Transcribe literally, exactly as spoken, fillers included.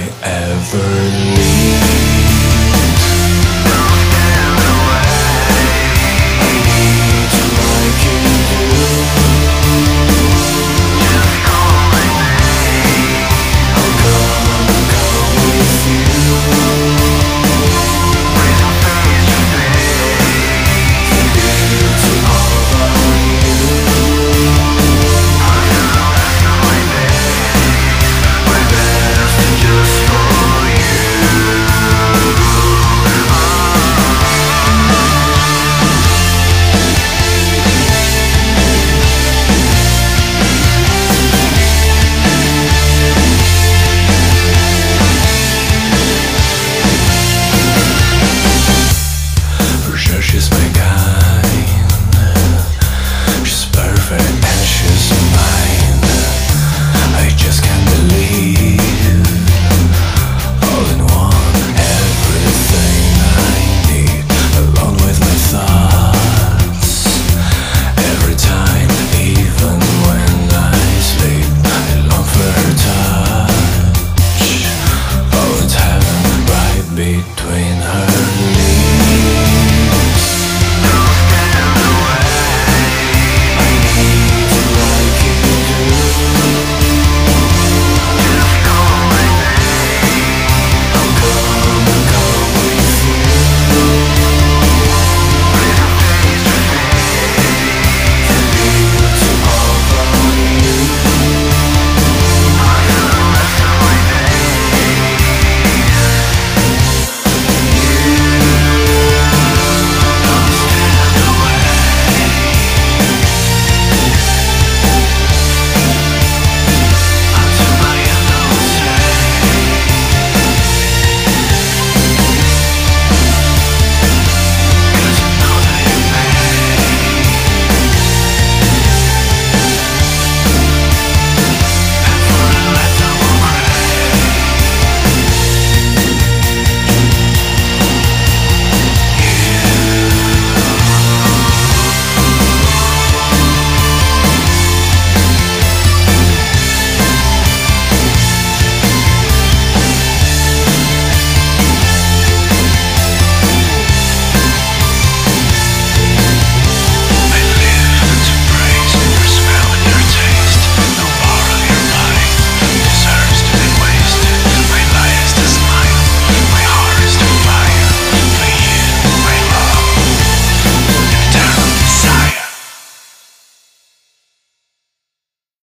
ever leave. Like you do, I'll come, come with you. Forget to all about you. My best just for you. For sure she's my kind. She's perfect and she's mine. I just can't believe all in one, everything I need, alone with my thoughts. Every time, even when I sleep, I long for her touch. Oh, it's heaven right between